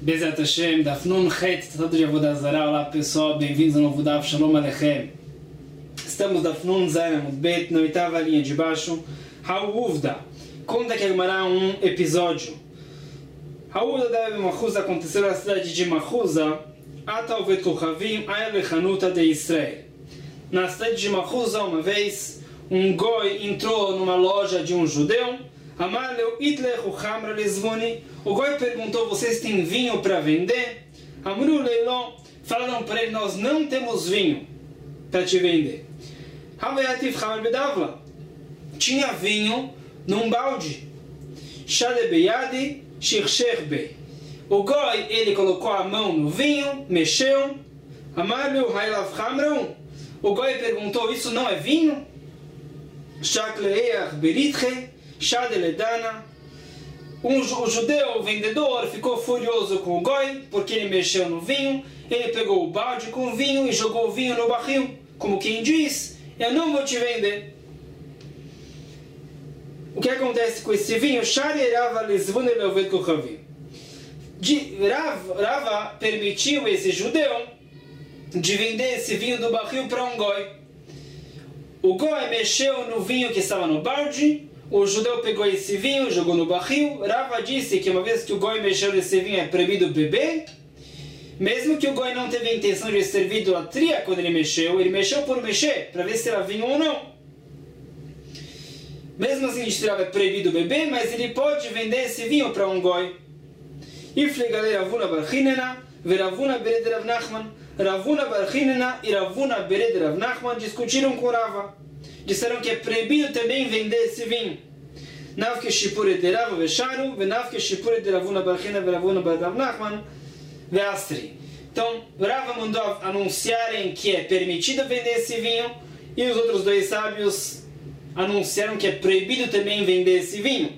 Bezat Hashem, Daf Nun Het, Tratado de Avodah Zarah. Olá pessoal, bem-vindos ao novo Daf, Shalom Aleichem. Estamos Daf Nun Zayin Amud Bet, na oitava linha de baixo. Ha'uvda, conta que agmará um episódio. Ha'uvda deve Machuza, aconteceu na cidade de Machuza, Atauvet Kochavim, Ayel Hanuta de Israel. Na cidade de Machuza, uma vez, um goi entrou numa loja de um judeu. Amaleu itlech uchamra lezvoni. O goi perguntou: vocês têm vinho para vender? Amru leiló. Falaram para ele: nós não temos vinho para te vender. Haveyativ chamar bedavla. Tinha vinho num balde. Shade beyadi shirshech be. O goi, ele colocou a mão no vinho, mexeu. Amaleu hailav chamrão. O goi perguntou: isso não é vinho? Shakleeach beritche. Shadeledana. O judeu, o vendedor, ficou furioso com o goi, porque ele mexeu no vinho. Ele pegou o balde com vinho e jogou o vinho no barril, como quem diz: eu não vou te vender. O que acontece com esse vinho? Rava permitiu esse judeu de vender esse vinho do barril para um goi. O goi mexeu no vinho que estava no balde. O judeu pegou esse vinho, jogou no barril. Rava disse que uma vez que o goi mexeu nesse vinho é proibido beber. Mesmo que o goi não teve a intenção de servir idolatria quando ele mexeu por mexer, para ver se era vinho ou não. Mesmo assim, de Rava é proibido beber, mas ele pode vender esse vinho para um goi. Iflegale Ravuna Barchinena, Veravuna Bered Rav Nachman. Ravuna Barchinena e Ravuna Bered Rav Nachman discutiram com Rava. Disseram que é proibido também vender esse vinho. Navke Shipure de Rava Vesharu, Venavke Shipure de Ravuna Barchina, Veravuna Rav Nachman, Veastri. Então, Rava mandou anunciarem que é permitido vender esse vinho, e os outros dois sábios anunciaram que é proibido também vender esse vinho,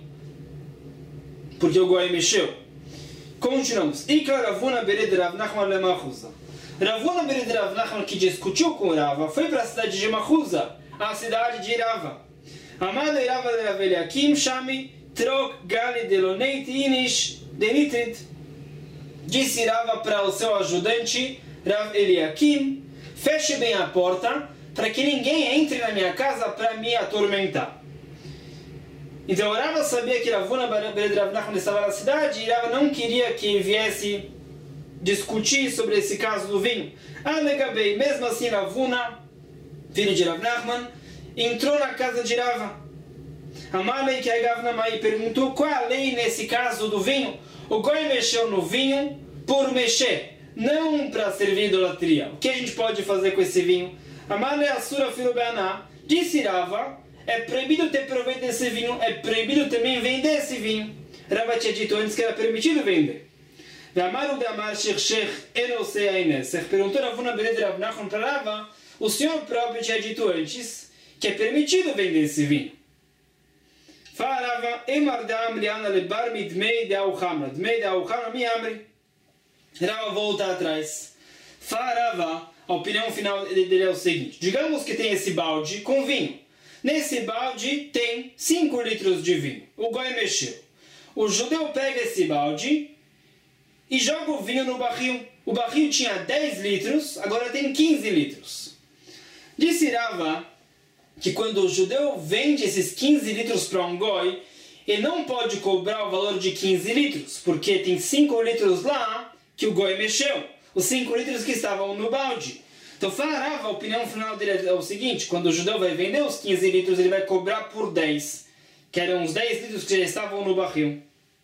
porque o goi mexeu. Continuamos. Ika Ravuna Bered Rav Nachman le Machuza. Ravuna Bered Rav Nachman, que discutiu com Rava, foi para a cidade de Machuza, a cidade de Rava. Amado Rava de Rav Eliakim Shami Trok Gali Deloneit Inish Denitrit. Disse Rava para o seu ajudante Rav Eliakim: feche bem a porta para que ninguém entre na minha casa para me atormentar. Então Rava sabia que Ravuna Bered Rav Nachman estava na cidade e Rava não queria que viesse discutir sobre esse caso do vinho. Alegabei, mesmo assim Ravuna, filho de Rav Nachman, entrou na casa de Rava. Amalei que Agavnamai perguntou qual é a lei nesse caso do vinho. O goi mexeu no vinho por mexer, não para servir idolatria. O que a gente pode fazer com esse vinho? Amalei Asura filho Beaná, disse Rava: é proibido ter proveito desse vinho, é proibido também vender esse vinho. Rava tinha dito antes que era permitido vender. Amaru de Amar Shirshech Enosei Ainesech. Perguntou Ravuna Bered Rav Nachman para Rava: o senhor próprio tinha dito antes que é permitido vender esse vinho. Farava Emardam Liana Lebar Midmei de Auchamra. Dmei de Auchamra mi amri. Rava volta atrás. Farava, a opinião final dele é o seguinte: digamos que tem esse balde com vinho. Nesse balde tem 5 litros de vinho. O goi mexeu. O judeu pega esse balde e joga o vinho no barril. O barril tinha 10 litros, agora tem 15 litros. Disse Rava que quando o judeu vende esses 15 litros para um goi, ele não pode cobrar o valor de 15 litros, porque tem 5 litros lá que o goi mexeu. Os 5 litros que estavam no balde. Então Rava, a opinião final dele é o seguinte: quando o judeu vai vender os 15 litros, ele vai cobrar por 10, que eram os 10 litros que já estavam no barril.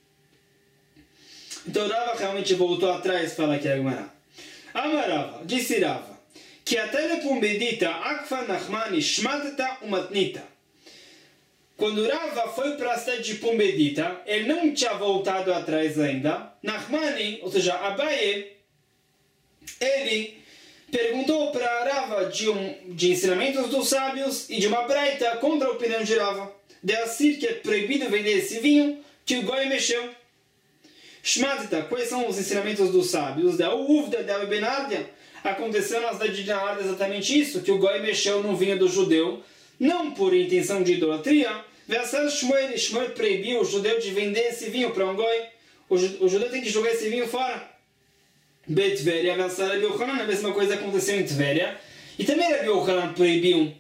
Então Rava realmente voltou atrás, fala aqui a Gemara. Amarava, disse Rava, que até lepumbedita akfa nachmani shmatata umatnita. Quando Rava foi para a cidade de Pumbedita, ele não tinha voltado atrás ainda. Nachmani, ou seja, Abaye, ele perguntou para Rava de ensinamentos dos sábios e de uma breita contra a opinião de Rava, de assim que é proibido vender esse vinho que o goi mexeu. Shmatata, quais são os ensinamentos dos sábios? Da Uvda, da Benardia. Aconteceu na cidade de Benardia exatamente isso, que o goi mexeu no vinho do judeu, não por intenção de idolatria. Shmuel proibiu o judeu de vender esse vinho para um goi. o judeu tem que jogar esse vinho fora. Betveria, Rabi Yochanan, a mesma coisa aconteceu em Tveria. E também Rabi Yochanan proibiu.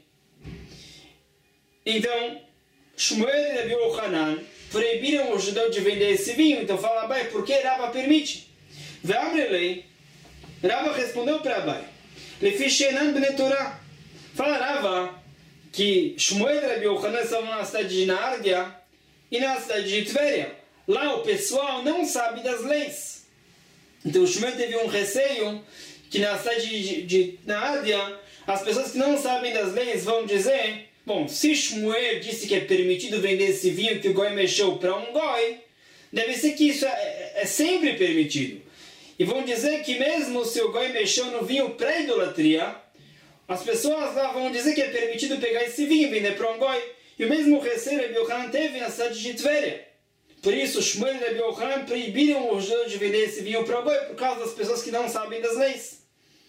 Então, Shmuel e Rabi Yochanan proibiram o judeu de vender esse vinho. Então fala Abai, por que Rava permite? Ve'amrelei, Rava respondeu para Abai, Lefishenan bnei Torah. Fala Rava que Shmuel e Rabi Yochanan estavam na cidade de Nárdia e na cidade de Tveria. Lá o pessoal não sabe das leis. Então o Shmuel teve um receio que na cidade de Nárdia as pessoas que não sabem das leis vão dizer, bom, se Shmuel disse que é permitido vender esse vinho que o Goi mexeu para um Goi, deve ser que isso é sempre permitido. E vão dizer que mesmo se o Goi mexeu no vinho para idolatria, as pessoas lá vão dizer que é permitido pegar esse vinho e vender para um Goi. E o mesmo receio Rabi Yochanan teve na cidade de Tveria. Por isso, Shmuel e Rabi Yochanan proibiram os judeus de vender esse vinho para o Goi por causa das pessoas que não sabem das leis.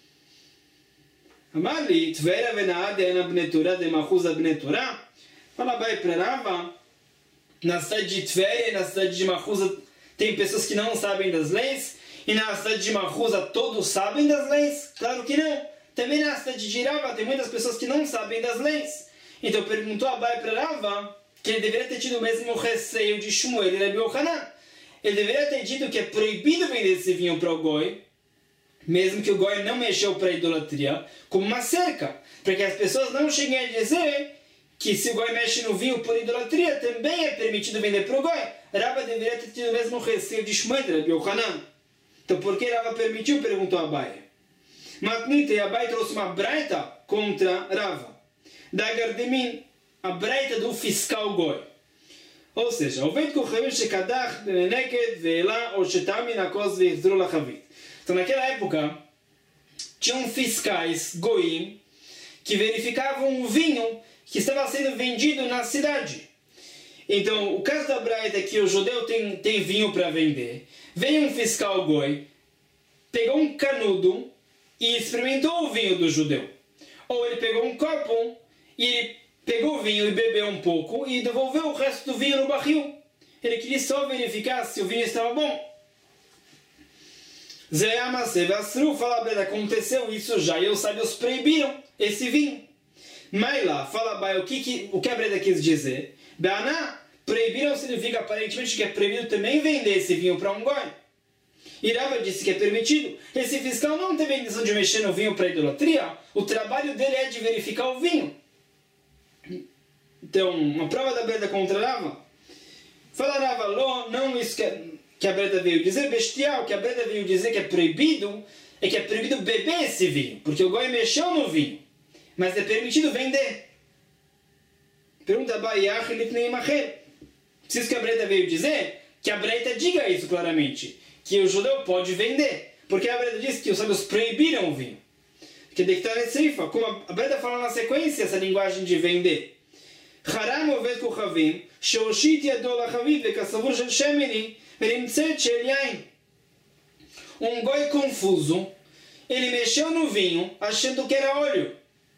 Amali, Tveria venade ena bnei Torah de Machuza bnei Torah. Fala Abai para Rava, na cidade de Tveria e na cidade de Machuza tem pessoas que não sabem das leis, e na cidade de Machuza todos sabem das leis? Claro que não. Também na cidade de Rava tem muitas pessoas que não sabem das leis. Então perguntou Abai para Rava que ele deveria ter tido o mesmo receio de Shmuel e Rabi Yochanan. Ele deveria ter dito que é proibido vender esse vinho para o Goi, mesmo que o Goi não mexeu para a idolatria, como uma cerca, para que as pessoas não cheguem a dizer que se o Goi mexe no vinho por idolatria, também é permitido vender para o Goi. Rava deveria ter tido o mesmo receio de Shmuel e Rabi Yochanan. Então por que Rava permitiu? Perguntou Abai. Matnite, Abai trouxe uma braita contra Rava. Dagar de mim, a braita do fiscal Goi. Ou seja, o vento correu shekadach beneked ve'ela ou shetami nakos ve'izru lachavit. Então naquela época tinham fiscais Goim que verificavam o vinho que estava sendo vendido na cidade. Então o caso da braita é que o judeu tem vinho para vender. Veio um fiscal Goi, pegou um canudo e experimentou o vinho do judeu. Ou ele pegou um copo e ele pegou o vinho e bebeu um pouco e devolveu o resto do vinho no barril. Ele queria só verificar se o vinho estava bom. Fala Breda, aconteceu isso já e os sábios proibiram esse vinho. Mas lá, fala Bai, o que a Breda quis dizer? Beaná, proibiram significa aparentemente que é proibido também vender esse vinho para um Goi. E Rava disse que é permitido. Esse fiscal não teve a intenção de mexer no vinho para idolatria. O trabalho dele é de verificar o vinho. Então, uma prova da Breda contra Rava. Fala Rava, não isso que a Breda veio dizer, bestial, que a Breda veio dizer que é proibido beber esse vinho, porque o Goi mexeu no vinho, mas é permitido vender. Pergunta Baiach Lipnei Macher. Se isso que a Breda veio dizer, que a Breda diga isso claramente, que o judeu pode vender, porque a Breda disse que os sábios proibiram o vinho. Que declara Seifa, como a Breda fala na sequência essa linguagem de vender. Haram oved kochavim, sheoshit yado lachavit vekasavur shel shemini, verimtzet shel yain. Um Goi confuso, ele mexeu no vinho achando que era óleo.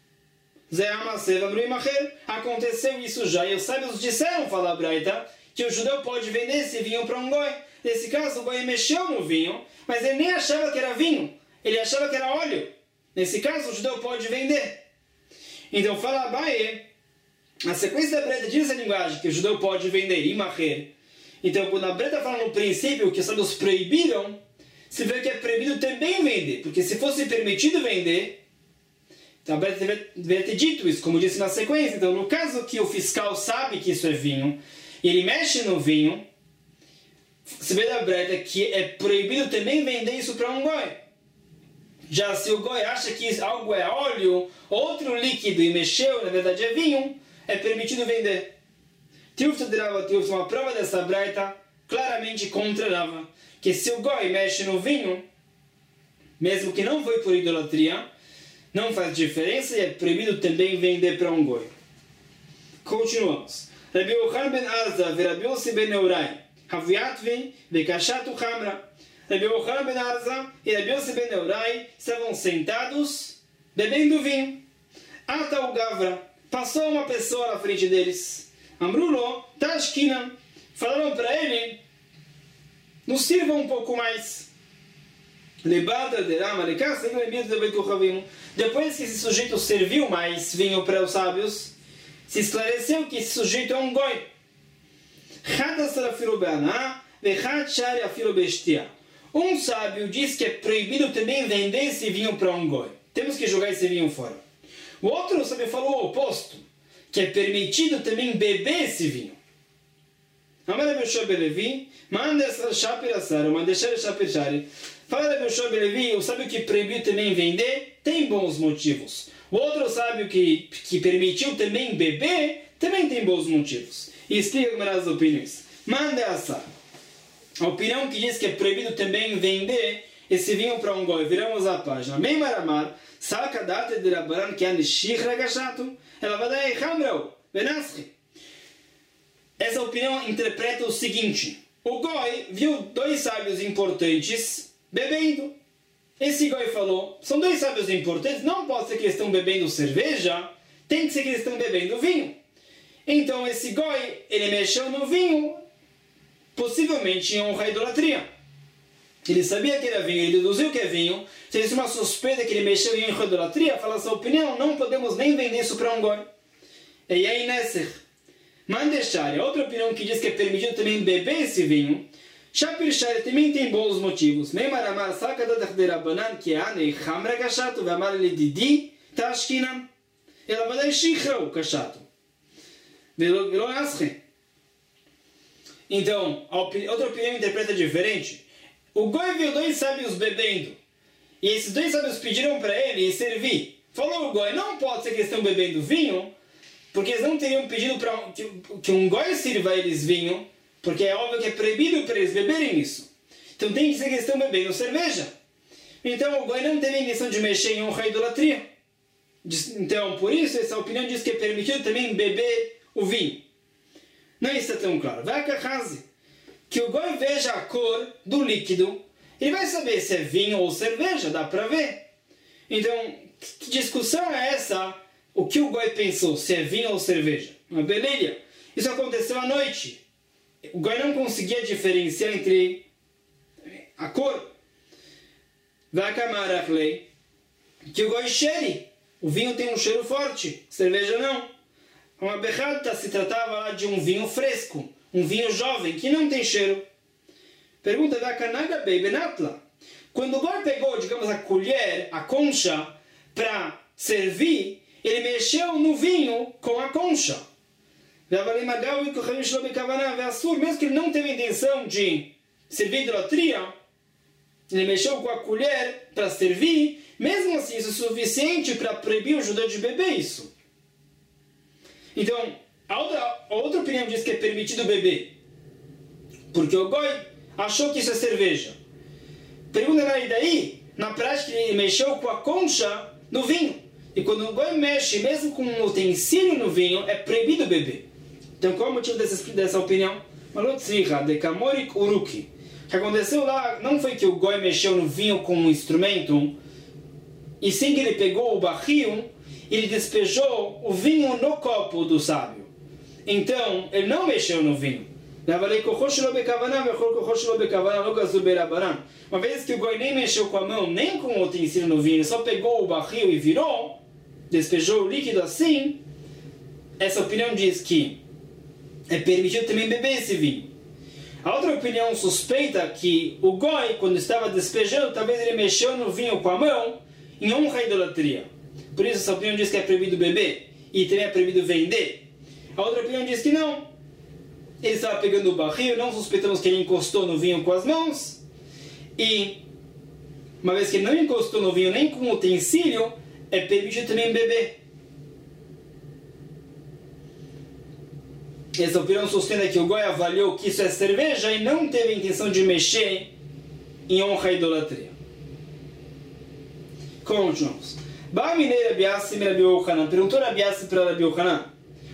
Aconteceu isso já, e os sábios disseram, fala a Braita, que o judeu pode vender esse vinho para um Goi. Nesse caso, o Goi mexeu no vinho, mas ele nem achava que era vinho, ele achava que era óleo. Nesse caso, o judeu pode vender. Então, fala Abaye, a sequência da Breta diz essa linguagem, que o judeu pode vender, imacher. Então, quando a Breta fala no princípio que os sábios proibiram, se vê que é proibido também vender, porque se fosse permitido vender, então a Breta deveria ter dito isso, como disse na sequência. Então, no caso que o fiscal sabe que isso é vinho, e ele mexe no vinho, se vê da Breta que é proibido também vender isso para um Goi. Já se o Goi acha que algo é óleo, outro líquido, e mexeu, na verdade é vinho, é permitido vender. Tiufta de Rava, uma prova dessa Braita, claramente contra Rava, que se o Goi mexe no vinho, mesmo que não foi por idolatria, não faz diferença e é proibido também vender para um Goi. Continuamos. Rabi Yochanan ben Arza e Rabi Yossi ben Neurai, Haviatvi vekashatu Hamra. Rabi Yochanan ben Arza e Rabi Yossi ben Neurai estavam sentados bebendo vinho. Ata o Gavra, passou uma pessoa na frente deles. Amrulo, Tashkinan, falaram para ele, nos sirva um pouco mais. Depois que esse sujeito serviu mais vinho para os sábios, se esclareceu que esse sujeito é um goi. Um sábio diz que é proibido também vender esse vinho para um goi. Temos que jogar esse vinho fora. O outro sábio falou o oposto, que é permitido também beber esse vinho. Fala Rabbi Yoshua ben Levi, o sábio que proibiu também vender, tem bons motivos. O outro sábio que permitiu também beber, também tem bons motivos. E explica as opiniões. Manda assar. A opinião que diz que é proibido também vender esse vinho para um goi. Viramos a página. Bem maramar, saca data de Rabbanan que ande shichra gashato, ela vai dar hamrau, benasri. Essa opinião interpreta o seguinte: o goi viu dois sábios importantes bebendo. Esse goi falou, são dois sábios importantes, não pode ser que eles estão bebendo cerveja, tem que ser que eles estão bebendo vinho. Então esse goi, ele mexeu no vinho, possivelmente em honra à idolatria. Ele sabia que era vinho, ele deduziu que é vinho. Se existe uma suspeita que ele mexeu em honra à idolatria, fala essa opinião, não podemos nem vender isso para um goi. E aí Nesser, Mandeshari, outra opinião que diz que é permitido também beber esse vinho, Shapir Shari também tem bons motivos. Meimaramar Sakadat de Rabbanan, que é Anei Hamra Kashato, Vamar Didi Tashkinan. Ela vai dar Shichrau Kashato. Virou Asre. Então, outra opinião interpreta diferente. O goi viu dois sábios bebendo. E esses dois sábios pediram para ele servir. Falou o goi, não pode ser que eles estão bebendo vinho, porque eles não teriam pedido para que um goi sirva a eles vinho, porque é óbvio que é proibido para eles beberem isso. Então tem que ser que eles estão bebendo cerveja. Então o goi não teve a intenção de mexer em honra à idolatria. Então, por isso, essa opinião diz que é permitido também beber o vinho. Não está tão claro. Vai a que o goi veja a cor do líquido, ele vai saber se é vinho ou cerveja, dá para ver. Então, que discussão é essa? O que o goi pensou, se é vinho ou cerveja? Uma beleza. Isso aconteceu à noite. O goi não conseguia diferenciar entre a cor. Vai a que o goi cheire. O vinho tem um cheiro forte, cerveja não. Uma berrata se tratava lá de um vinho fresco, um vinho jovem, que não tem cheiro. Pergunta da Kanaga Benatla. Quando o goi pegou, digamos, a colher, a concha, para servir, ele mexeu no vinho com a concha. Mesmo que ele não teve intenção de servir idolatria, ele mexeu com a colher para servir, mesmo assim isso é suficiente para proibir o judeu de beber isso. Então, a outra opinião diz que é permitido beber, porque o goi achou que isso é cerveja. Pergunta e daí, na prática ele mexeu com a concha no vinho. E quando o goi mexe, mesmo com um utensílio no vinho, é proibido beber. Então qual é o motivo dessa opinião? De Kamorik Uruki. O que aconteceu lá não foi que o goi mexeu no vinho com um instrumento, e sim que ele pegou o barril, ele despejou o vinho no copo do sábio. Então, ele não mexeu no vinho. Uma vez que o goi nem mexeu com a mão, nem com o utensílio no vinho, ele só pegou o barril e virou, despejou o líquido assim, essa opinião diz que é permitido também beber esse vinho. A outra opinião suspeita que o goi, quando estava despejando, talvez ele mexeu no vinho com a mão, em honra à idolatria. Por isso essa opinião diz que é proibido beber e também é proibido vender. A outra opinião diz que não. Ele estava pegando o barril, não suspeitamos que ele encostou no vinho com as mãos. E uma vez que ele não encostou no vinho nem com o utensílio, é permitido também beber. Essa opinião sustenta que o goi avaliou que isso é cerveja e não teve a intenção de mexer em honra à idolatria. Continuamos. Perguntou Rabi Yassi para Rabi Yochanan: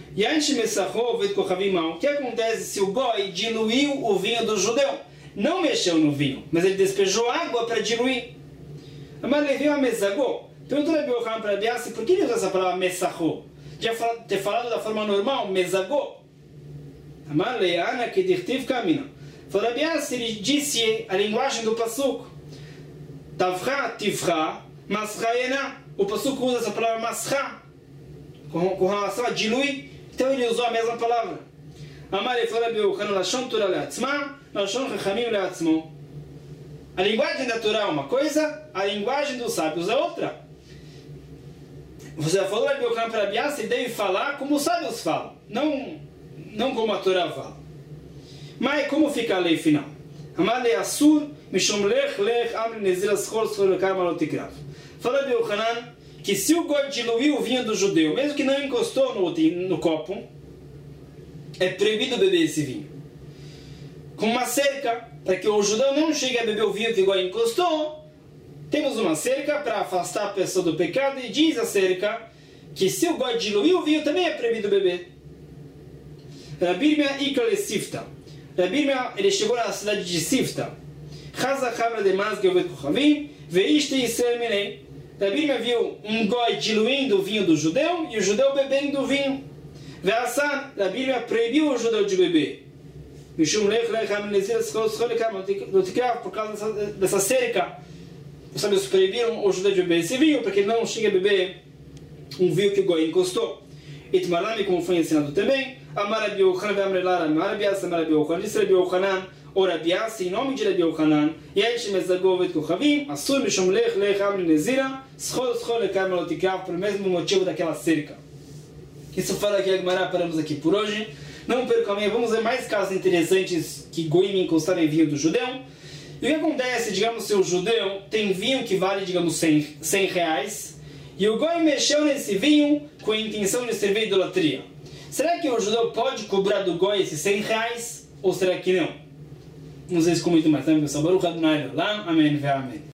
o que acontece se o goi diluiu o vinho do judeu? Não mexeu no vinho, mas ele despejou água para diluir. Perguntou Rabi Yochanan para Rabi Yassi: por que ele usa essa palavra mesachô? Já ter falado da forma normal, mesagô. Falou Rabi Yassi, ele disse a linguagem do Pasuk. Tavcha, tivcha, mascha ena. O Pasuk usa essa palavra mascha com relação a diluir. Então ele usou a mesma palavra. Amar e falou Rabi Yochanan, lashon Torah leatzma, lashon chachamim leatzmo. A linguagem da Torá é uma coisa, a linguagem dos sábios é outra. Você já falou Rabi Yochanan para Rabi Yassi, ele deve falar como os sábios falam, não como a Torá fala. Mas como fica a lei final? Amar le asur, mishum lech amri nezir aschol schol karma lotikrav. Fala Rabi Yochanan que se o goi diluir o vinho do judeu, mesmo que não encostou no copo, é proibido beber esse vinho. Com uma cerca, para que o judeu não chegue a beber o vinho que o goi encostou, temos uma cerca para afastar a pessoa do pecado, e diz a cerca que se o goi diluir o vinho, também é proibido beber. Rabi Irmia ikale Sifta. Rabi Irmia, ele chegou na cidade de Sifta. Chaza chavra de mas geovet kochavim, veiste Israel minei. Rabi Irmia viu um goi diluindo o vinho do judeu e o judeu bebendo o vinho. Ve'asan, Rabi Irmia proibiu o judeu de beber. Mishum lech amri nezir aschol schol karma lotikrav, por causa dessa cerca. Os sábios proibiram o judeu de beber esse vinho, para que ele não chegue a beber um vinho que o goi encostou. Itmarami, como foi ensinado também, Amar Rabi Yochanan, Amrelar, Amar Rabi Yassi, Amar Rabi Yochanan, disse Rabi Yochanan, ou Rabi Yassi, em nome de Rabi Yochanan, Yesh mezagovet kochavim, Asur mishum lech amri nezira, schol karma lotikrav, pelo mesmo motivo daquela cerca. Isso fala aqui a Gemara, paramos aqui por hoje. Não percam amanhã, vamos ver mais casos interessantes que goim encostaram em vinho do judeu. E o que acontece, digamos, se o judeu tem vinho que vale, digamos, 100 reais, e o goi mexeu nesse vinho com a intenção de servir idolatria. Será que o judeu pode cobrar do goi esses 100 reais? Ou será que não? Não sei se com muito mais tempo, pessoal. Baruch Adonai Olam. Amém. Amém.